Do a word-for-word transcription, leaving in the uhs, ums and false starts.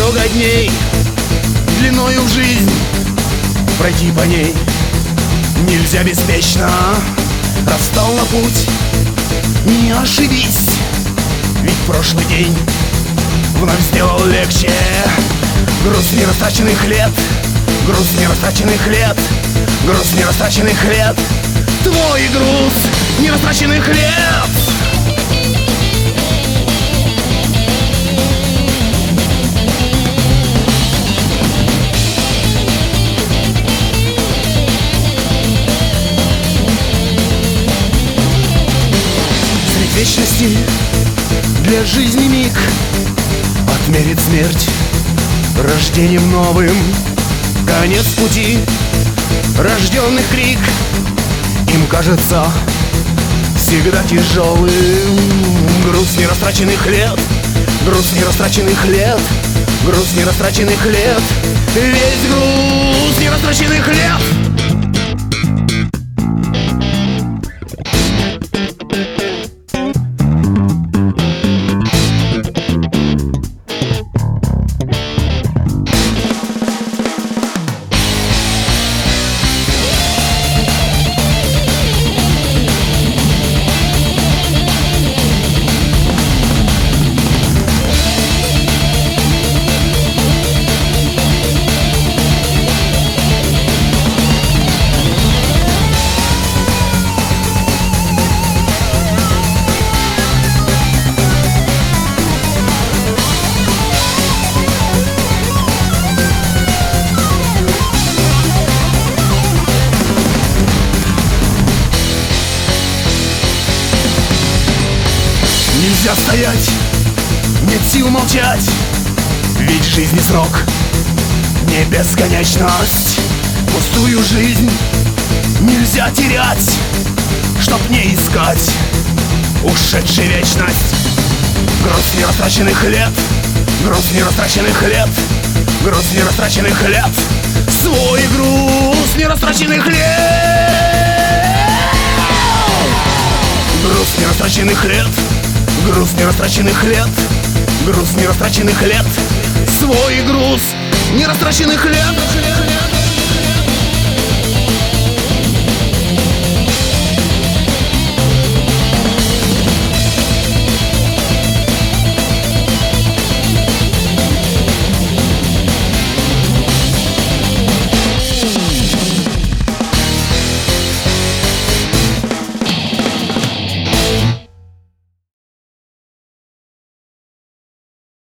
Дорога дней длиною в жизнь, пройти по ней нельзя беспечно. Расстал на путь, не ошибись, ведь прошлый день вновь сделал легче. Груз нерастраченных лет, груз нерастраченных лет, груз нерастраченных лет, твой груз нерастраченных лет. Средь вечности для жизни миг отмерит смерть рождением новым. Конец пути, рожденных крик, им кажется всегда тяжелым. Груз нерастраченных лет, груз нерастраченных лет, груз нерастраченных лет, весь груз нерастраченных лет. Нельзя стоять, нет сил молчать, ведь жизнь не срок, не бесконечность. Пустую жизнь нельзя терять, чтоб не искать ушедшей вечность. Груз нерастраченных лет, груз нерастраченных лет, груз нерастраченных лет, свой груз нерастраченных лет. Груз нерастраченных лет, груз нерастраченных лет, груз нерастраченных лет, свой груз нерастраченных лет.